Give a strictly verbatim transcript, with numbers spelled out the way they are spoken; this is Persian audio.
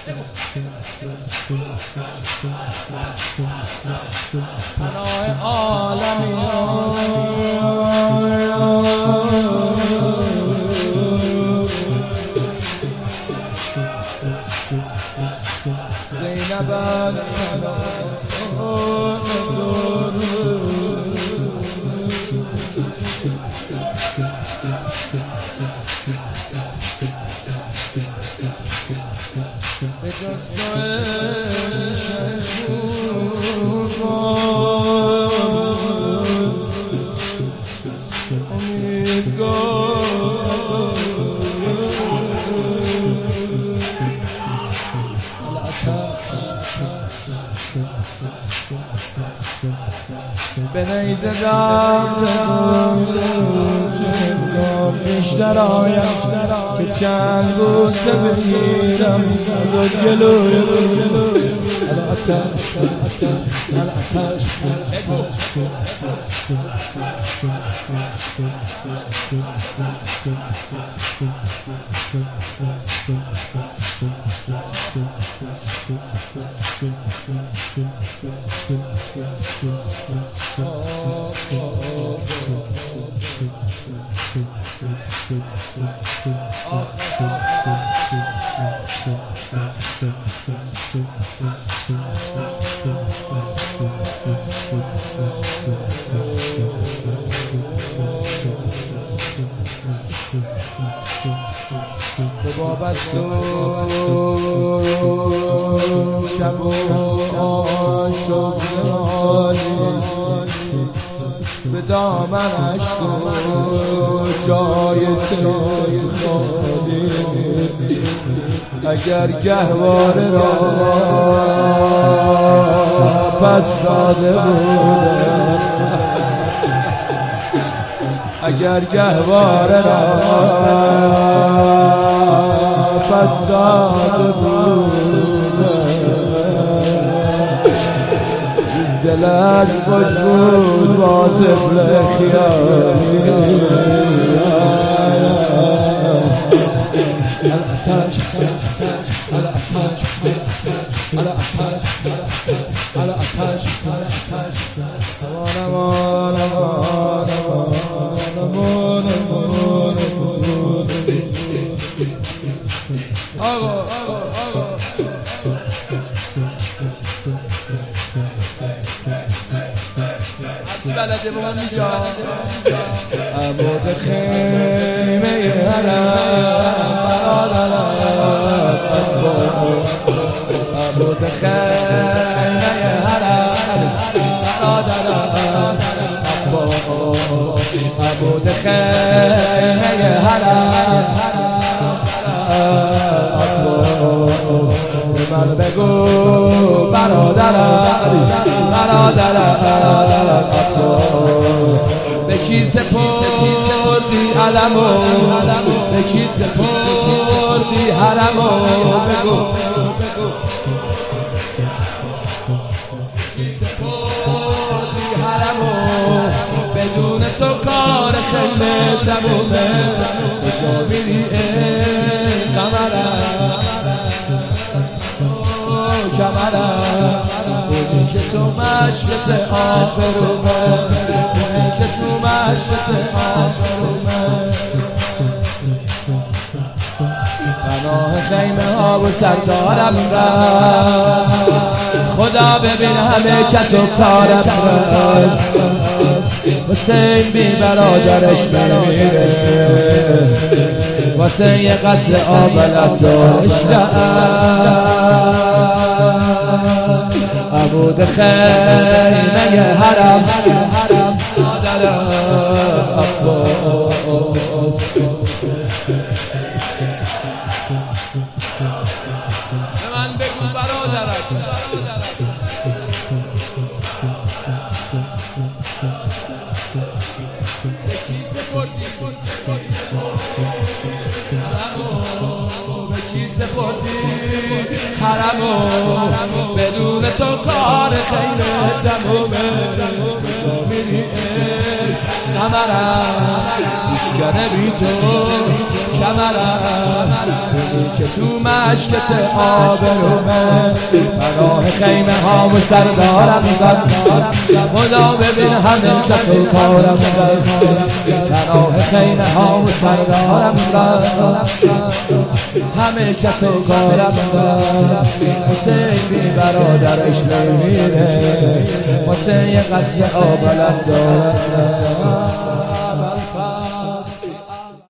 پناه عالمیان زینب به دست به نیزه دارم بیشتر آیم که چند بوسه بگیرم از آن گلوی الاتش الاتش بابست و شب و آشق زمانی به دامنش جای تای خالی اگر گهواره را پس داده بودم اگر گهواره را پس داده بودم دلت خوش بود با طفل خیالی الاتش الاتش الاتش الاتش امان امان امان امان آقا آقا آقا هرچی بلده با من میجا عمود خیمه حرم برادرم عمود خیمه حرم برادرم عمود خیمه حرم من بگو برادرم برادرم به کی سپردی علمو به کی سپردی حرمو بگو کی سپردی حرمو بدون تو کار خیلی تمومه کجا میری ای قمرم کمرم اونی که تو مشرت آخرومه اونی که تو مشرت آخرومه پناه خیمه ها و سردارم زد خدا ببین همه کس و کارم زد حسین بی برادرش میمیره واسه یه قتل آبلت دارش عمود خیمه حرم مادرم عباس به من بگو برادرم به کی سپردی حرمو به کی سپردی حرمو بدون تو کار خیلی تمومه کجا میری ای قمرم پیشکنه بی تو کمرم که تو مشکت آبرومه پناه خیمه ها و سردارم زد خدا ببین همه کس و کارم زد پناه خیمه ها و سردارم زد همه کس و کارم زد حسینی برادرش نمیره واسه یه قتل آبلت دارم